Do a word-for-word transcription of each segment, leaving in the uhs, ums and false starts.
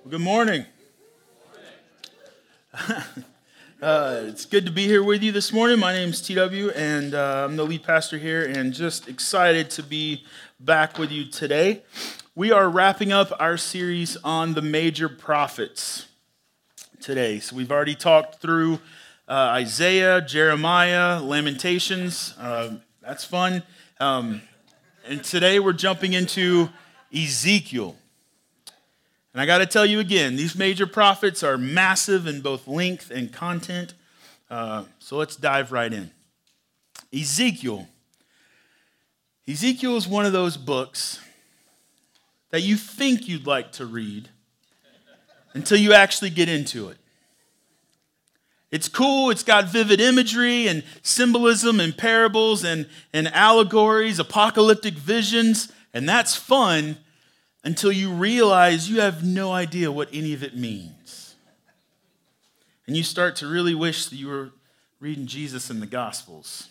Well, good morning. uh, it's good to be here with you this morning. My name is T W, and uh, I'm the lead pastor here, and just excited to be back with you today. We are wrapping up our series on the major prophets today. So we've already talked through uh, Isaiah, Jeremiah, Lamentations. Uh, that's fun. Um, and today we're jumping into Ezekiel. And I got to tell you again, these major prophets are massive in both length and content. Uh, so let's dive right in. Ezekiel. Ezekiel is one of those books that you think you'd like to read until you actually get into it. It's cool. It's got vivid imagery and symbolism and parables and, and allegories, apocalyptic visions, and that's fun until you realize you have no idea what any of it means. And you start to really wish that you were reading Jesus in the Gospels.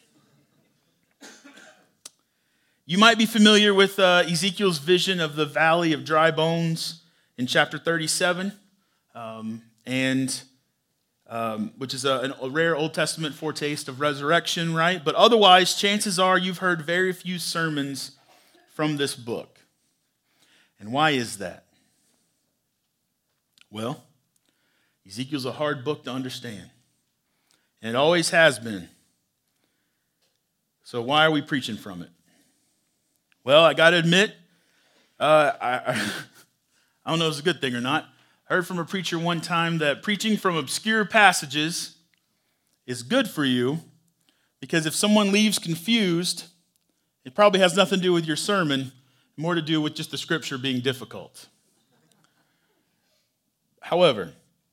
You might be familiar with uh, Ezekiel's vision of the Valley of Dry Bones in chapter thirty-seven, um, and um, which is a, a rare Old Testament foretaste of resurrection, right? But otherwise, chances are you've heard very few sermons from this book. And why is that? Well, Ezekiel's a hard book to understand. And it always has been. So why are we preaching from it? Well, I got to admit, uh, I, I, I don't know if it's a good thing or not. I heard from a preacher one time that preaching from obscure passages is good for you because if someone leaves confused, it probably has nothing to do with your sermon, more to do with just the scripture being difficult. However,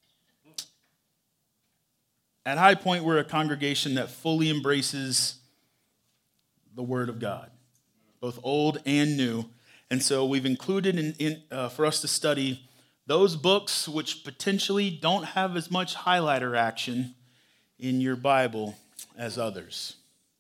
at High Point, we're a congregation that fully embraces the Word of God, both old and new. And so we've included in, in uh, for us to study those books which potentially don't have as much highlighter action in your Bible as others.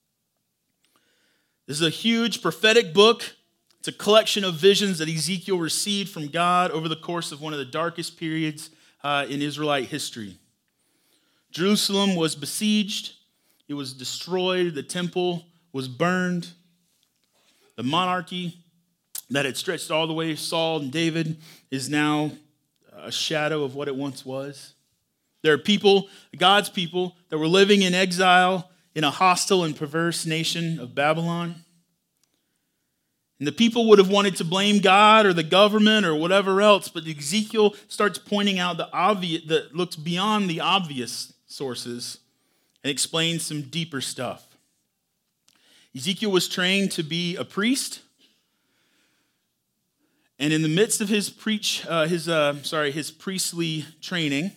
This is a huge prophetic book. It's a collection of visions that Ezekiel received from God over the course of one of the darkest periods uh, in Israelite history. Jerusalem was besieged. It was destroyed. The temple was burned. The monarchy that had stretched all the way to Saul and David is now a shadow of what it once was. There are people, God's people, that were living in exile in a hostile and perverse nation of Babylon. And the people would have wanted to blame God or the government or whatever else, but Ezekiel starts pointing out the obvious, that looks beyond the obvious sources and explains some deeper stuff. Ezekiel was trained to be a priest, and in the midst of his preach, uh, his uh, sorry, his priestly training,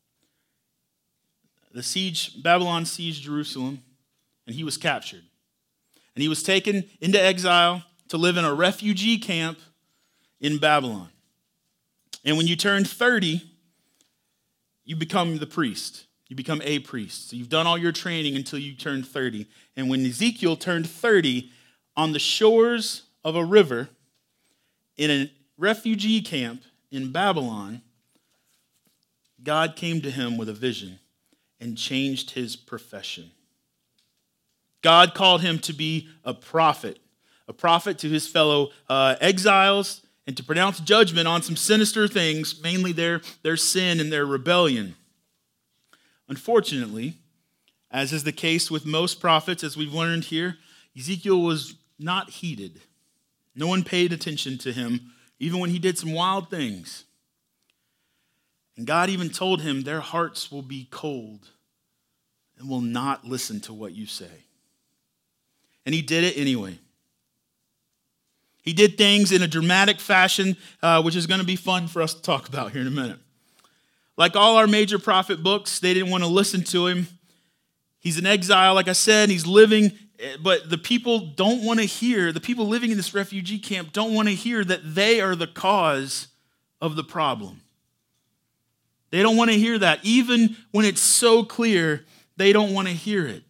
the siege, Babylon sieged Jerusalem, and he was captured, and he was taken into exile to live in a refugee camp in Babylon. And when you turn thirty, you become the priest. You become a priest. So you've done all your training until you turn thirty. And when Ezekiel turned thirty, on the shores of a river, in a refugee camp in Babylon, God came to him with a vision and changed his profession. God called him to be a prophet. A prophet to his fellow uh, exiles and to pronounce judgment on some sinister things, mainly their, their sin and their rebellion. Unfortunately, as is the case with most prophets, as we've learned here, Ezekiel was not heeded. No one paid attention to him, even when he did some wild things. And God even told him their hearts will be cold and will not listen to what you say. And he did it anyway. He did things in a dramatic fashion, uh, which is going to be fun for us to talk about here in a minute. Like all our major prophet books, they didn't want to listen to him. He's in exile, like I said, he's living, but the people don't want to hear, the people living in this refugee camp don't want to hear that they are the cause of the problem. They don't want to hear that. Even when it's so clear, they don't want to hear it.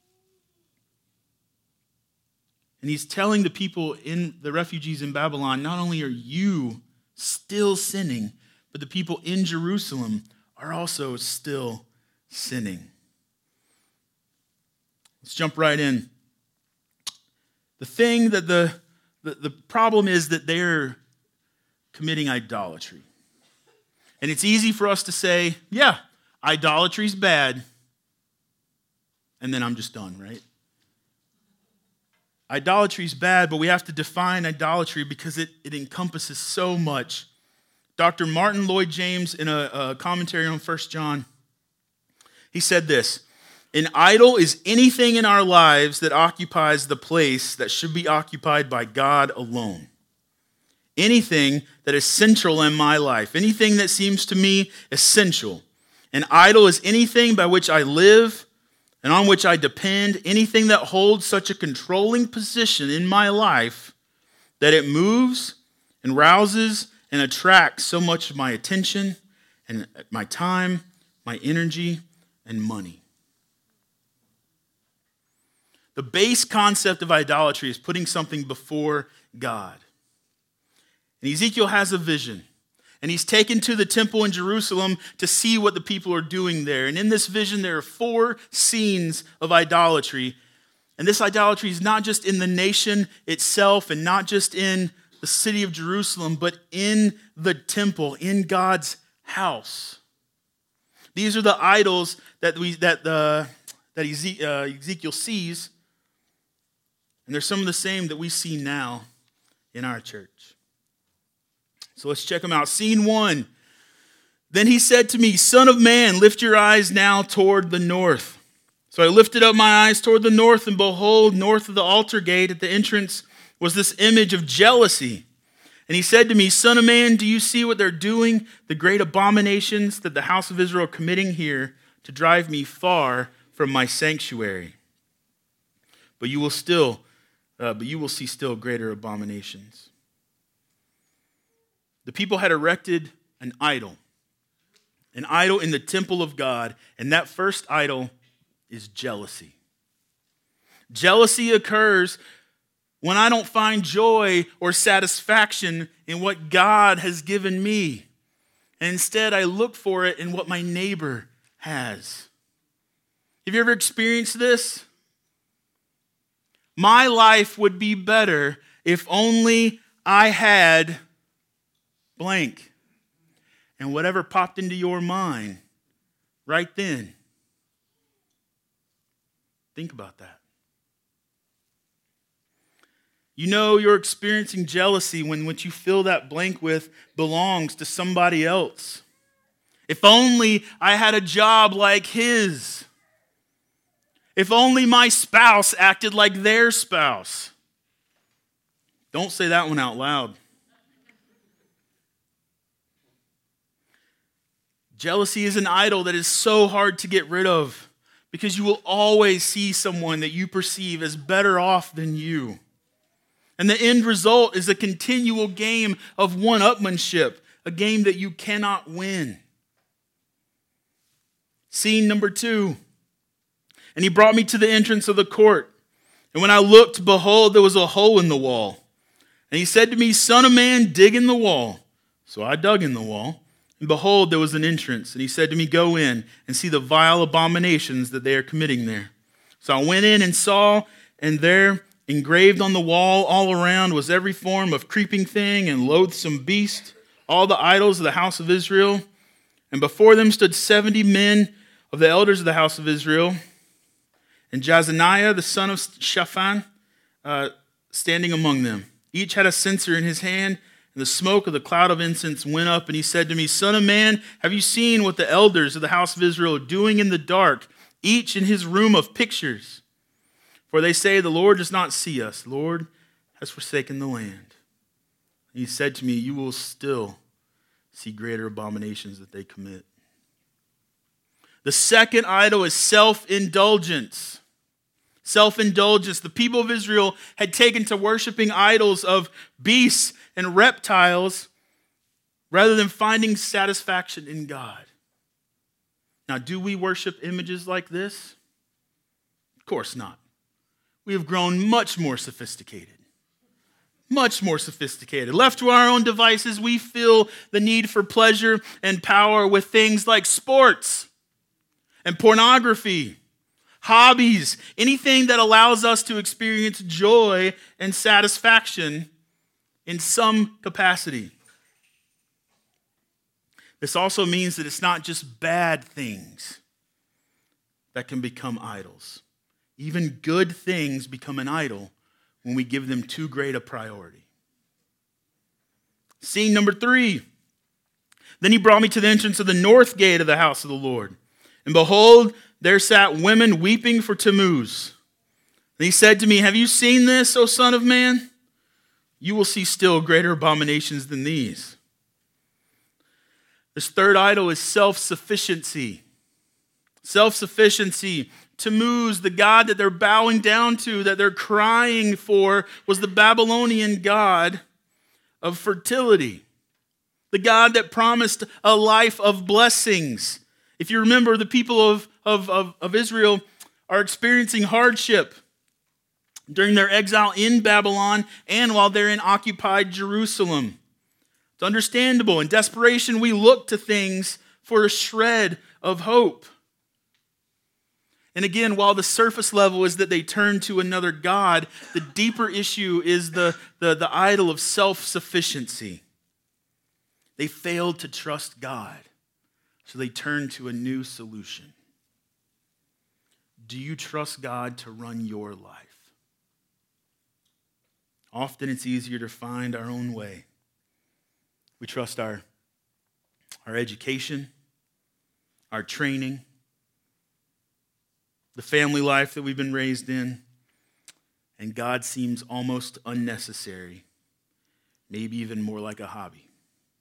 And he's telling the people in the refugees in Babylon, not only are you still sinning, but the people in Jerusalem are also still sinning. Let's jump right in. The thing that the, the, the problem is that they're committing idolatry. And it's easy for us to say, yeah, idolatry's bad, and then I'm just done, right? Idolatry's bad, but we have to define idolatry because it, it encompasses so much. Doctor Martin Lloyd-Jones, in a, a commentary on First John, he said this: an idol is anything in our lives that occupies the place that should be occupied by God alone. Anything that is central in my life, anything that seems to me essential. An idol is anything by which I live and on which I depend, anything that holds such a controlling position in my life that it moves and rouses and attracts so much of my attention and my time, my energy, and money. The base concept of idolatry is putting something before God. And Ezekiel has a vision. And he's taken to the temple in Jerusalem to see what the people are doing there. And in this vision, there are four scenes of idolatry. And this idolatry is not just in the nation itself and not just in the city of Jerusalem, but in the temple, in God's house. These are the idols that we that the that Ezekiel sees. And they're some of the same that we see now in our church. So let's check them out. Scene one. Then he said to me, "Son of man, lift your eyes now toward the north." So I lifted up my eyes toward the north, and behold, north of the altar gate at the entrance was this image of jealousy. And he said to me, "Son of man, do you see what they're doing? The great abominations that the house of Israel are committing here to drive me far from my sanctuary. But you will still, uh, but you will see still greater abominations." The people had erected an idol, an idol in the temple of God, and that first idol is jealousy. Jealousy occurs when I don't find joy or satisfaction in what God has given me, and instead I look for it in what my neighbor has. Have you ever experienced this? My life would be better if only I had blank. And whatever popped into your mind right then. Think about that. You know you're experiencing jealousy when what you fill that blank with belongs to somebody else. If only I had a job like his. If only my spouse acted like their spouse. Don't say that one out loud. Jealousy is an idol that is so hard to get rid of because you will always see someone that you perceive as better off than you. And the end result is a continual game of one-upmanship, a game that you cannot win. Scene number two. And he brought me to the entrance of the court. And when I looked, behold, there was a hole in the wall. And he said to me, "Son of man, dig in the wall." So I dug in the wall. And behold, there was an entrance. And he said to me, "Go in and see the vile abominations that they are committing there." So I went in and saw, and there engraved on the wall all around was every form of creeping thing and loathsome beast, all the idols of the house of Israel. And before them stood seventy men of the elders of the house of Israel, and Jazaniah, the son of Shaphan, uh, standing among them. Each had a censer in his hand, and the smoke of the cloud of incense went up, and he said to me, "Son of man, have you seen what the elders of the house of Israel are doing in the dark, each in his room of pictures? For they say, the Lord does not see us. The Lord has forsaken the land." And he said to me, "You will still see greater abominations that they commit." The second idol is self-indulgence. Self-indulgence. The people of Israel had taken to worshiping idols of beasts and reptiles rather than finding satisfaction in God. Now, do we worship images like this? Of course not. We have grown much more sophisticated. Much more sophisticated. Left to our own devices, we feel the need for pleasure and power with things like sports and pornography, hobbies, anything that allows us to experience joy and satisfaction in some capacity. This also means that it's not just bad things that can become idols. Even good things become an idol when we give them too great a priority. Scene number three. Then he brought me to the entrance of the north gate of the house of the Lord. And behold, there sat women weeping for Tammuz. And he said to me, have you seen this, O son of man? You will see still greater abominations than these. This third idol is self-sufficiency. Self-sufficiency. Tammuz, the god that they're bowing down to, that they're crying for, was the Babylonian god of fertility. The god that promised a life of blessings. If you remember, the people of, of, of, of Israel are experiencing hardship during their exile in Babylon and while they're in occupied Jerusalem. It's understandable. In desperation, we look to things for a shred of hope. And again, while the surface level is that they turn to another god, the deeper issue is the, the, the idol of self-sufficiency. They failed to trust God, so they turned to a new solution. Do you trust God to run your life? Often it's easier to find our own way. We trust our, our education, our training, the family life that we've been raised in, and God seems almost unnecessary, maybe even more like a hobby.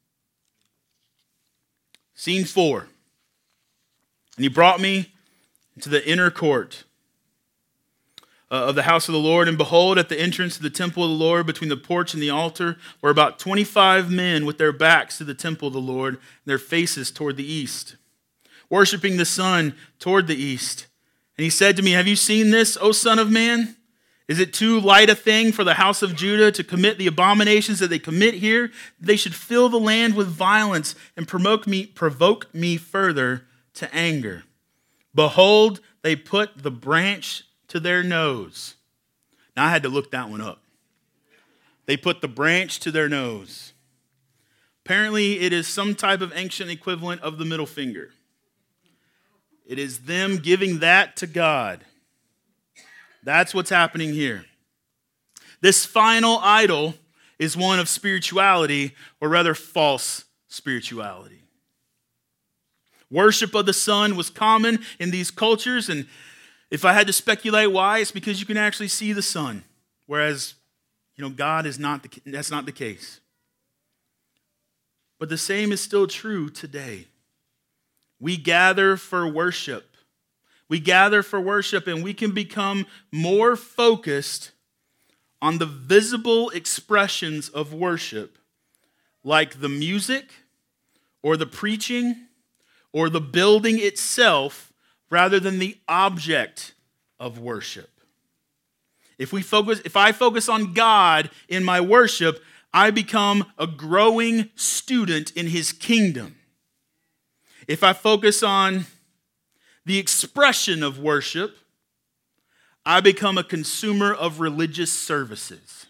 Scene four. And he brought me into the inner court uh, of the house of the Lord, and behold, at the entrance of the temple of the Lord, between the porch and the altar, were about twenty-five men with their backs to the temple of the Lord, and their faces toward the east, worshiping the sun toward the east. And he said to me, have you seen this, O son of man? Is it too light a thing for the house of Judah to commit the abominations that they commit here? They should fill the land with violence and provoke me, provoke me further to anger. Behold, they put the branch to their nose. Now I had to look that one up. They put the branch to their nose. Apparently, it is some type of ancient equivalent of the middle finger. It is them giving that to God. That's what's happening here. This final idol is one of spirituality, or rather false spirituality. Worship of the sun was common in these cultures, and if I had to speculate why, it's because you can actually see the sun, whereas, you know, God is not the, that's not the case. But the same is still true today. We gather for worship. We gather for worship, and we can become more focused on the visible expressions of worship, like the music or the preaching or the building itself, rather than the object of worship. If we focus, if I focus on God in my worship, I become a growing student in his kingdom. If I focus on the expression of worship, I become a consumer of religious services.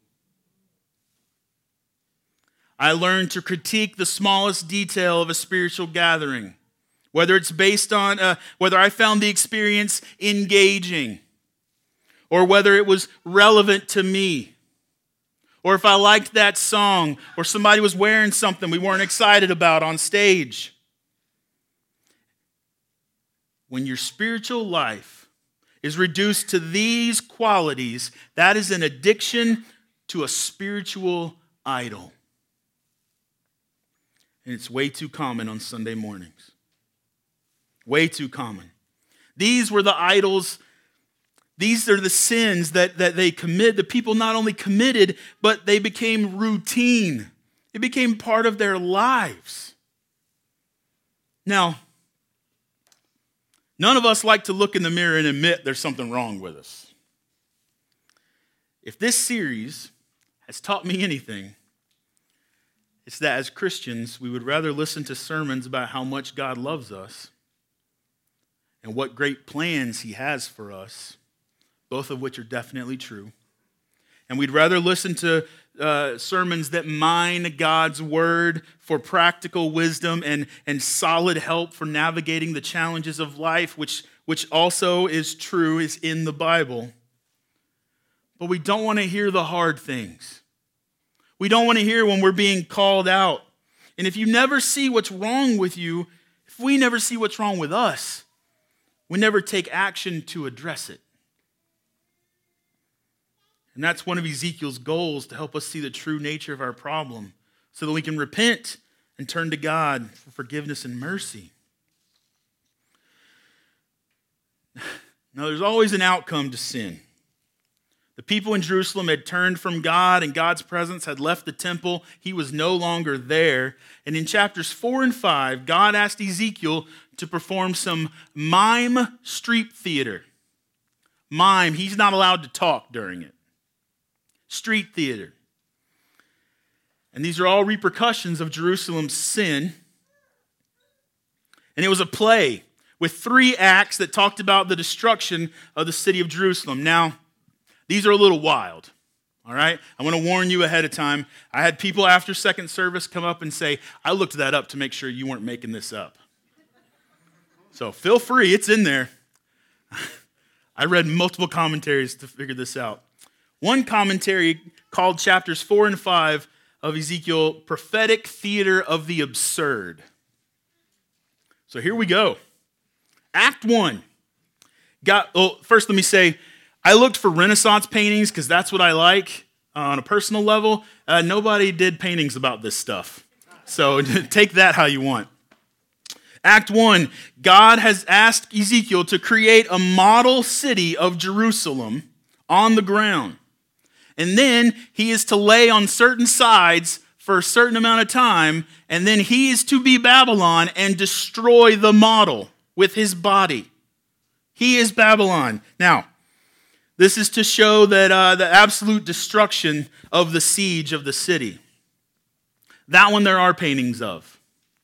I learn to critique the smallest detail of a spiritual gathering, whether it's based on uh, whether I found the experience engaging, or whether it was relevant to me, or if I liked that song, or somebody was wearing something we weren't excited about on stage. When your spiritual life is reduced to these qualities, that is an addiction to a spiritual idol. And it's way too common on Sunday mornings. Way too common. These were the idols, these are the sins that, that they commit. The people not only committed, but they became routine. It became part of their lives. Now, none of us like to look in the mirror and admit there's something wrong with us. If this series has taught me anything, it's that as Christians, we would rather listen to sermons about how much God loves us and what great plans he has for us, both of which are definitely true. And we'd rather listen to uh, sermons that mine God's word for practical wisdom and, and solid help for navigating the challenges of life, which, which also is true, is in the Bible. But we don't want to hear the hard things. We don't want to hear when we're being called out. And if you never see what's wrong with you, if we never see what's wrong with us, we never take action to address it. And that's one of Ezekiel's goals, to help us see the true nature of our problem so that we can repent and turn to God for forgiveness and mercy. Now, there's always an outcome to sin. The people in Jerusalem had turned from God, and God's presence had left the temple. He was no longer there. And in chapters four and five, God asked Ezekiel to perform some mime street theater. Mime, he's not allowed to talk during it. Street theater. And these are all repercussions of Jerusalem's sin. And it was a play with three acts that talked about the destruction of the city of Jerusalem. Now, these are a little wild, all right? I want to warn you ahead of time. I had people after second service come up and say, I looked that up to make sure you weren't making this up. So feel free, it's in there. I read multiple commentaries to figure this out. One commentary called chapters four and five of Ezekiel prophetic theater of the absurd. So here we go. Act one. Got, oh, first let me say, I looked for Renaissance paintings because that's what I like uh, on a personal level. Uh, nobody did paintings about this stuff. So take that how you want. Act one, God has asked Ezekiel to create a model city of Jerusalem on the ground. And then he is to lay on certain sides for a certain amount of time, and then he is to be Babylon and destroy the model with his body. He is Babylon. Now, this is to show that uh, the absolute destruction of the siege of the city. That one there are paintings of.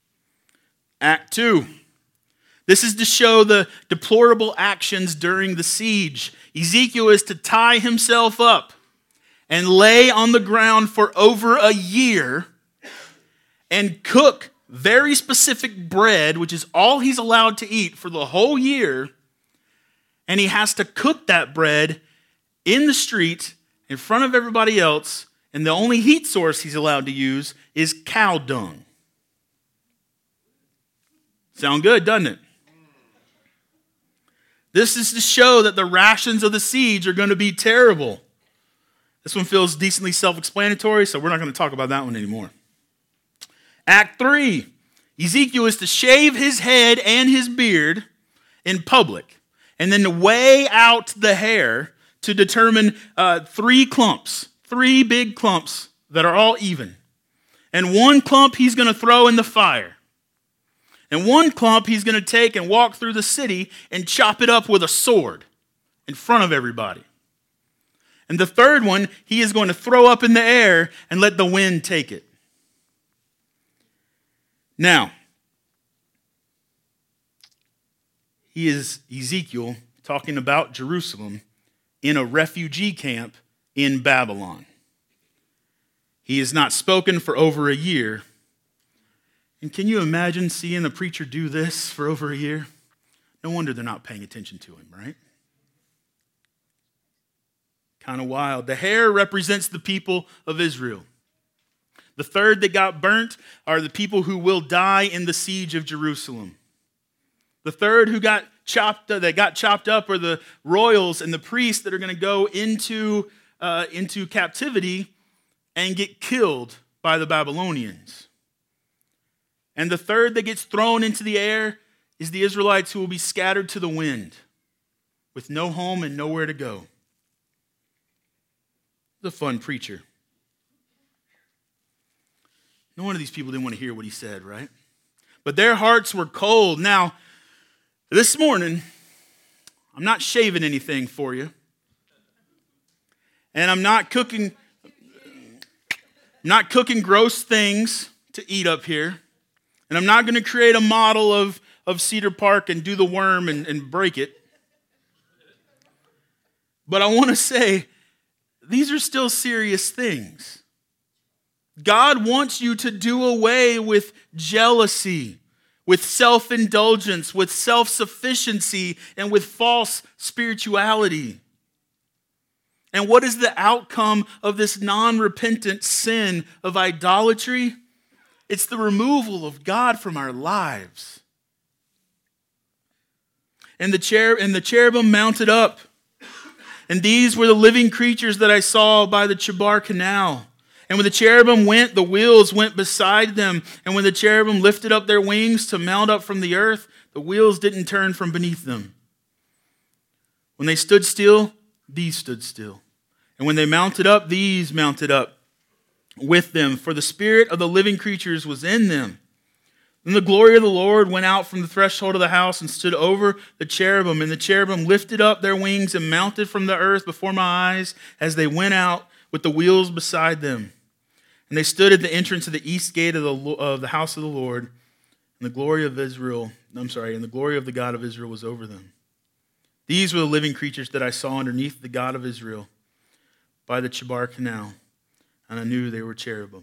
Act two. This is to show the deplorable actions during the siege. Ezekiel is to tie himself up and lay on the ground for over a year and cook very specific bread, which is all he's allowed to eat for the whole year. And he has to cook that bread in the street in front of everybody else. And the only heat source he's allowed to use is cow dung. Sound good, doesn't it? This is to show that the rations of the siege are going to be terrible. This one feels decently self-explanatory, so we're not going to talk about that one anymore. Act three. Ezekiel is to shave his head and his beard in public, and then to weigh out the hair to determine uh, three clumps, three big clumps that are all even. And one clump he's going to throw in the fire. And one clump he's going to take and walk through the city and chop it up with a sword in front of everybody. And the third one, he is going to throw up in the air and let the wind take it. Now, he is Ezekiel talking about Jerusalem in a refugee camp in Babylon. He has not spoken for over a year. And can you imagine seeing the preacher do this for over a year? No wonder they're not paying attention to him, right? Kind of wild. The hair represents the people of Israel. The third that got burnt are the people who will die in the siege of Jerusalem. The third who got chopped, that got chopped up are the royals and the priests that are going to go into, uh, into captivity and get killed by the Babylonians. And the third that gets thrown into the air is the Israelites who will be scattered to the wind with no home and nowhere to go. The fun preacher. No one of these people didn't want to hear what he said, right? But their hearts were cold. Now, this morning, I'm not shaving anything for you. And I'm not cooking, I'm not cooking gross things to eat up here. And I'm not going to create a model of, of Cedar Park and do the worm and, and break it. But I want to say, these are still serious things. God wants you to do away with jealousy, with self-indulgence, with self-sufficiency, and with false spirituality. And what is the outcome of this non-repentant sin of idolatry? It's the removal of God from our lives. And the cher- and the cherubim mounted up. And these were the living creatures that I saw by the Chebar Canal. And when the cherubim went, the wheels went beside them. And when the cherubim lifted up their wings to mount up from the earth, the wheels didn't turn from beneath them. When they stood still, these stood still. And when they mounted up, these mounted up with them, for the spirit of the living creatures was in them. Then the glory of the Lord went out from the threshold of the house and stood over the cherubim. And the cherubim lifted up their wings and mounted from the earth before my eyes as they went out with the wheels beside them. And they stood at the entrance of the east gate of the, of the house of the Lord. And the glory of Israel, I'm sorry, and the glory of the God of Israel was over them. These were the living creatures that I saw underneath the God of Israel by the Chebar Canal. And I knew they were cherubim.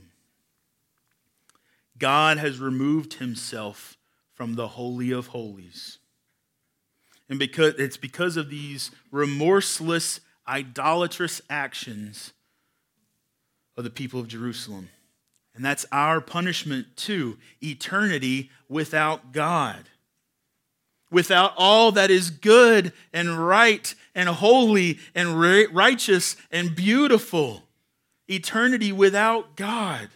God has removed himself from the Holy of Holies. And because it's because of these remorseless, idolatrous actions of the people of Jerusalem. And that's our punishment too. Eternity without God. Without all that is good and right and holy and righteous and beautiful. Eternity without God.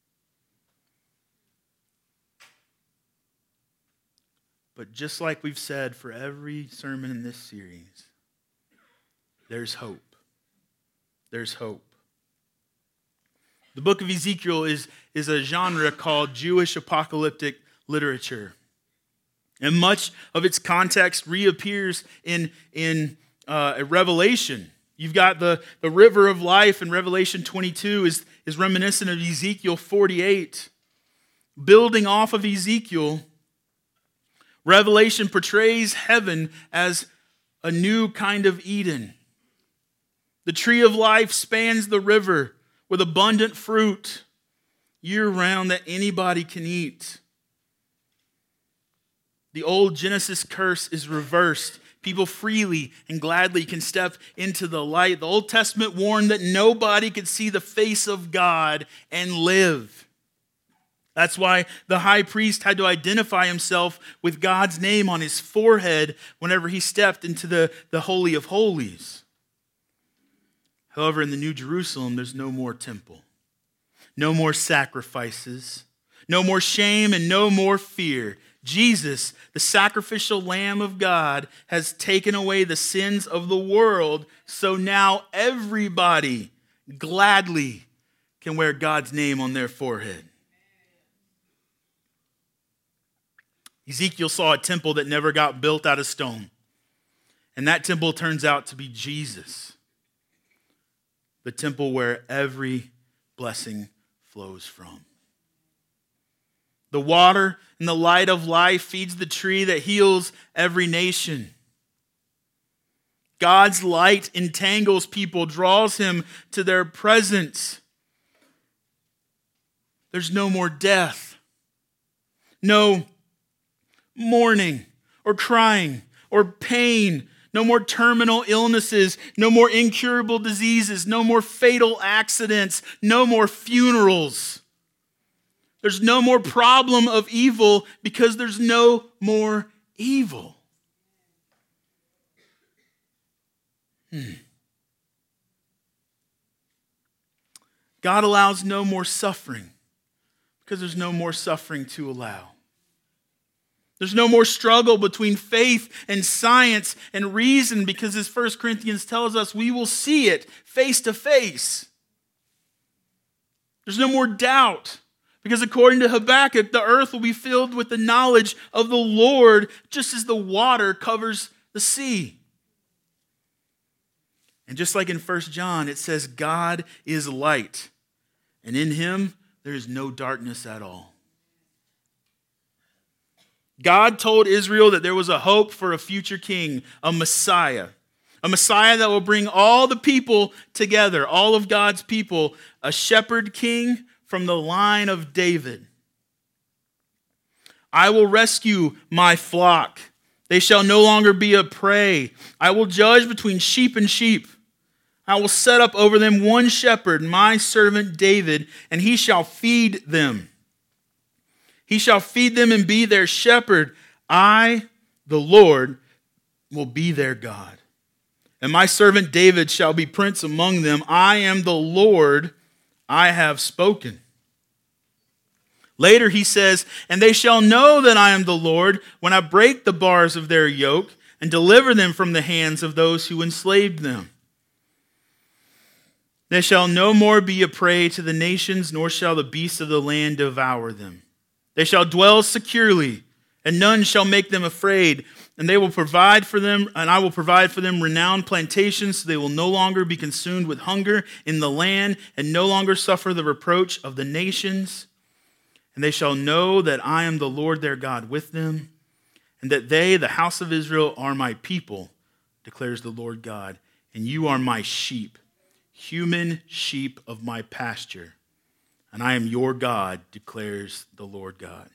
But just like we've said for every sermon in this series, there's hope. There's hope. The book of Ezekiel is, is a genre called Jewish apocalyptic literature. And much of its context reappears in, in uh, Revelation. You've got the, the river of life in Revelation twenty-two is, is reminiscent of Ezekiel forty-eight. Building off of Ezekiel, Revelation portrays heaven as a new kind of Eden. The tree of life spans the river with abundant fruit year-round that anybody can eat. The old Genesis curse is reversed. People freely and gladly can step into the light. The Old Testament warned that nobody could see the face of God and live. That's why the high priest had to identify himself with God's name on his forehead whenever he stepped into the, the Holy of Holies. However, in the New Jerusalem, there's no more temple, no more sacrifices, no more shame, and no more fear. Jesus, the sacrificial Lamb of God, has taken away the sins of the world, so now everybody gladly can wear God's name on their forehead. Ezekiel saw a temple that never got built out of stone, and that temple turns out to be Jesus. The temple where every blessing flows from. The water and the light of life feeds the tree that heals every nation. God's light entangles people, draws him to their presence. There's no more death, no mourning or crying or pain. No more terminal illnesses, no more incurable diseases, no more fatal accidents, no more funerals. There's no more problem of evil because there's no more evil. Hmm. God allows no more suffering because there's no more suffering to allow. There's no more struggle between faith and science and reason because, as First Corinthians tells us, we will see it face to face. There's no more doubt because, according to Habakkuk, the earth will be filled with the knowledge of the Lord just as the water covers the sea. And just like in First John, it says God is light and in him there is no darkness at all. God told Israel that there was a hope for a future king, a Messiah. A Messiah that will bring all the people together, all of God's people, a shepherd king from the line of David. I will rescue my flock. They shall no longer be a prey. I will judge between sheep and sheep. I will set up over them one shepherd, my servant David, and he shall feed them. He shall feed them and be their shepherd. I, the Lord, will be their God. And my servant David shall be prince among them. I am the Lord, I have spoken. Later he says, and they shall know that I am the Lord when I break the bars of their yoke and deliver them from the hands of those who enslaved them. They shall no more be a prey to the nations, nor shall the beasts of the land devour them. They shall dwell securely, and none shall make them afraid. And they will provide for them, and I will provide for them renowned plantations, so they will no longer be consumed with hunger in the land, and no longer suffer the reproach of the nations. And they shall know that I am the Lord their God with them, and that they, the house of Israel, are my people, declares the Lord God. And you are my sheep, human sheep of my pasture. And I am your God, declares the Lord God.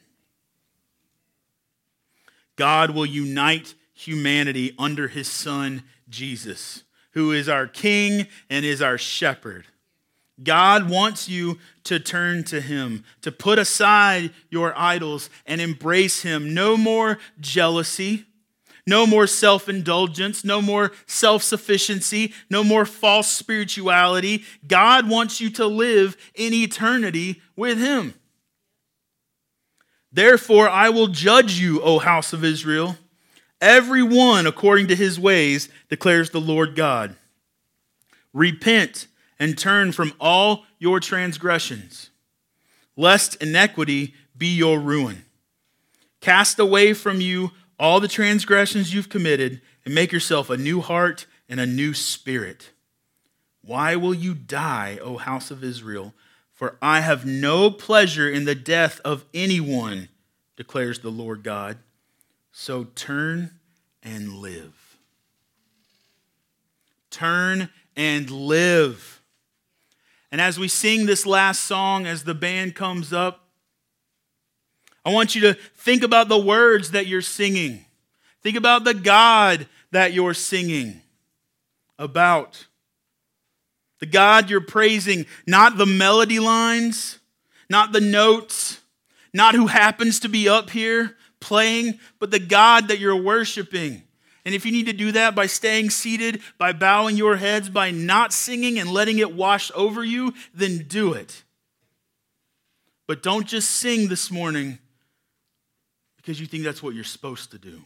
God will unite humanity under his son, Jesus, who is our king and is our shepherd. God wants you to turn to him, to put aside your idols and embrace him. No more jealousy, no more self-indulgence, no more self-sufficiency, no more false spirituality. God wants you to live in eternity with him. Therefore, I will judge you, O house of Israel, every one according to his ways, declares the Lord God. Repent and turn from all your transgressions, lest iniquity be your ruin. Cast away from you all the transgressions you've committed, and make yourself a new heart and a new spirit. Why will you die, O house of Israel? For I have no pleasure in the death of anyone, declares the Lord God. So turn and live. Turn and live. And as we sing this last song, as the band comes up, I want you to think about the words that you're singing. Think about the God that you're singing about. The God you're praising, not the melody lines, not the notes, not who happens to be up here playing, but the God that you're worshiping. And if you need to do that by staying seated, by bowing your heads, by not singing and letting it wash over you, then do it. But don't just sing this morning because you think that's what you're supposed to do.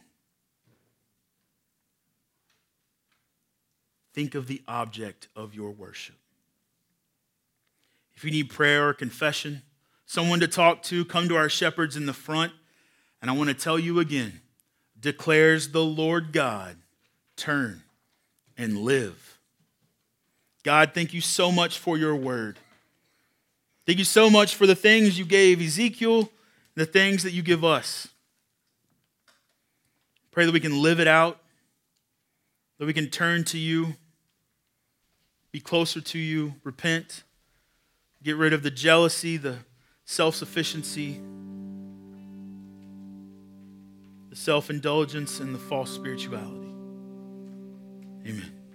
Think of the object of your worship. If you need prayer or confession, someone to talk to, come to our shepherds in the front. And I want to tell you again, declares the Lord God, turn and live. God, thank you so much for your word. Thank you so much for the things you gave Ezekiel, the things that you give us. Pray that we can live it out, that we can turn to you, be closer to you, repent, get rid of the jealousy, the self-sufficiency, the self-indulgence, and the false spirituality. Amen.